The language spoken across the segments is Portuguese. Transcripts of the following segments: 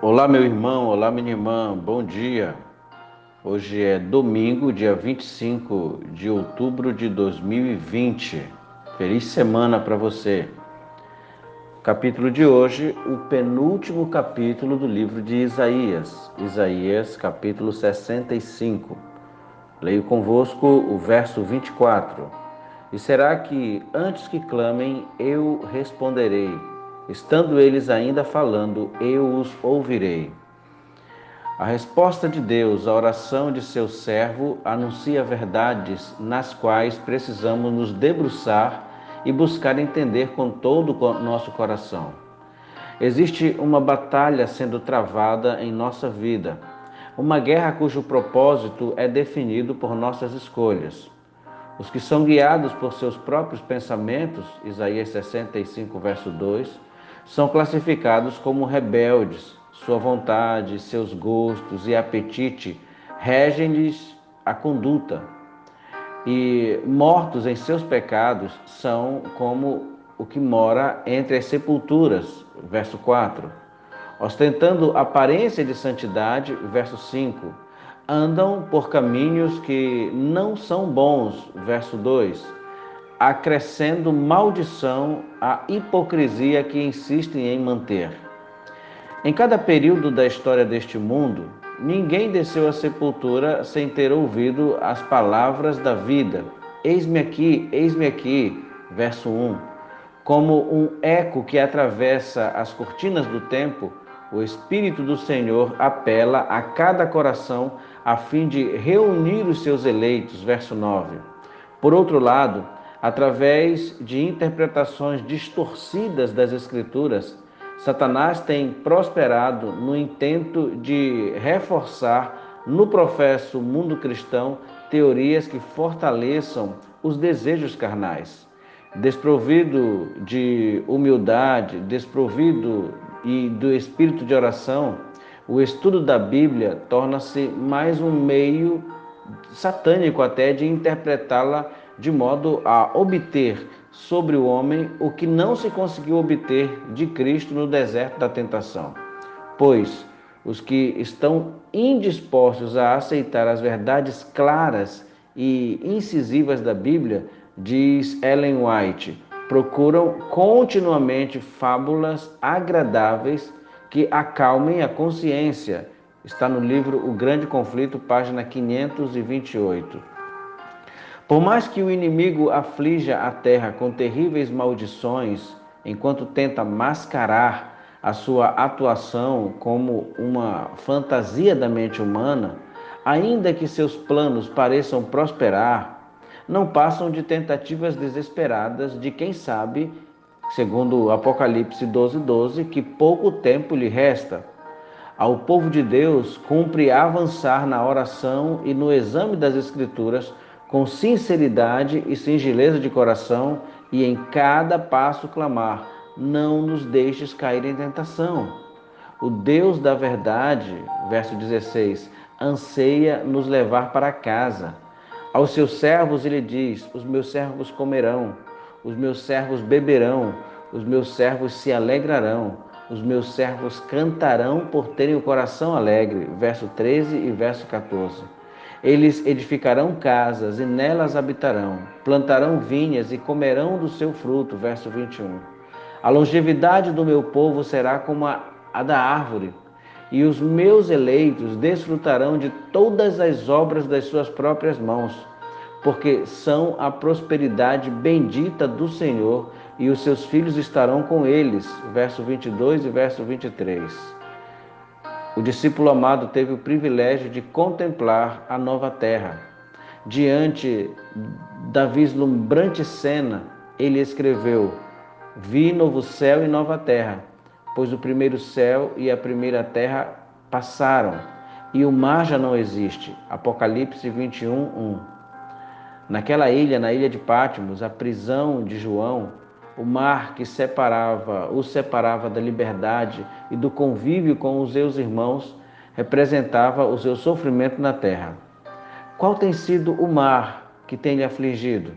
Olá, meu irmão, olá, minha irmã, bom dia. Hoje é domingo, dia 25 de outubro de 2020. Feliz semana para você. O capítulo de hoje, o penúltimo capítulo do livro de Isaías. Isaías, capítulo 65. Leio convosco o verso 24. E será que, antes que clamem, eu responderei? Estando eles ainda falando, eu os ouvirei. A resposta de Deus à oração de seu servo anuncia verdades nas quais precisamos nos debruçar e buscar entender com todo o nosso coração. Existe uma batalha sendo travada em nossa vida, uma guerra cujo propósito é definido por nossas escolhas. Os que são guiados por seus próprios pensamentos, Isaías 65, verso 2, são classificados como rebeldes. Sua vontade, seus gostos e apetite regem-lhes a conduta. E mortos em seus pecados são como o que mora entre as sepulturas, verso 4. Ostentando aparência de santidade, verso 5. Andam por caminhos que não são bons, verso 2. Acrescendo maldição à hipocrisia que insistem em manter. Em cada período da história deste mundo, ninguém desceu à sepultura sem ter ouvido as palavras da vida. Eis-me aqui, verso 1. Como um eco que atravessa as cortinas do tempo, o Espírito do Senhor apela a cada coração a fim de reunir os seus eleitos, verso 9. Por outro lado, através de interpretações distorcidas das Escrituras, Satanás tem prosperado no intento de reforçar no professo mundo cristão teorias que fortaleçam os desejos carnais. Desprovido de humildade, desprovido e do espírito de oração, o estudo da Bíblia torna-se mais um meio satânico até de interpretá-la de modo a obter sobre o homem o que não se conseguiu obter de Cristo no deserto da tentação. Pois os que estão indispostos a aceitar as verdades claras e incisivas da Bíblia, diz Ellen White, procuram continuamente fábulas agradáveis que acalmem a consciência. Está no livro O Grande Conflito, página 528. Por mais que o inimigo aflija a terra com terríveis maldições, enquanto tenta mascarar a sua atuação como uma fantasia da mente humana, ainda que seus planos pareçam prosperar, não passam de tentativas desesperadas de quem sabe, segundo Apocalipse 12:12, que pouco tempo lhe resta. Ao povo de Deus cumpre avançar na oração e no exame das Escrituras com sinceridade e singeleza de coração e em cada passo clamar: não nos deixes cair em tentação. O Deus da verdade, verso 16, anseia nos levar para casa. Aos seus servos ele diz: os meus servos comerão, os meus servos beberão, os meus servos se alegrarão. Os meus servos cantarão por terem o coração alegre. Verso 13 e verso 14. Eles edificarão casas e nelas habitarão. Plantarão vinhas e comerão do seu fruto. Verso 21. A longevidade do meu povo será como a da árvore. E os meus eleitos desfrutarão de todas as obras das suas próprias mãos, porque são a prosperidade bendita do Senhor, e os seus filhos estarão com eles. Verso 22 e verso 23. O discípulo amado teve o privilégio de contemplar a nova terra. Diante da vislumbrante cena, ele escreveu: vi novo céu e nova terra, pois o primeiro céu e a primeira terra passaram, e o mar já não existe. Apocalipse 21:1. Naquela ilha, na ilha de Patmos, a prisão de João, o mar que o separava da liberdade e do convívio com os seus irmãos, representava o seu sofrimento na terra. Qual tem sido o mar que tem lhe afligido?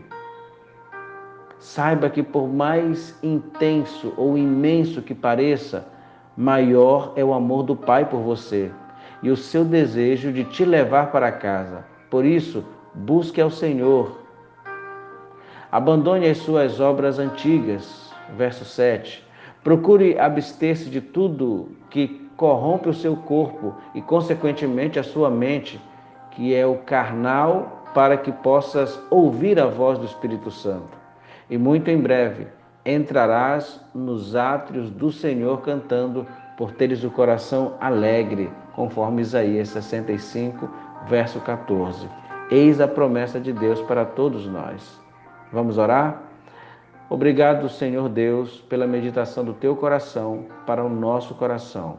Saiba que por mais intenso ou imenso que pareça, Maior é o amor do Pai por você e o seu desejo de te levar para casa. Por isso, busque ao Senhor. Abandone as suas obras antigas. Verso 7. Procure abster-se de tudo que corrompe o seu corpo e, consequentemente, a sua mente, que é o carnal, para que possas ouvir a voz do Espírito Santo. E muito em breve entrarás nos átrios do Senhor cantando, por teres o coração alegre, conforme Isaías 65, verso 14. Eis a promessa de Deus para todos nós. Vamos orar? Obrigado, Senhor Deus, pela meditação do teu coração para o nosso coração.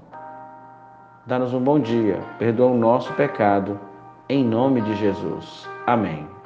Dá-nos um bom dia, perdoa o nosso pecado, em nome de Jesus. Amém.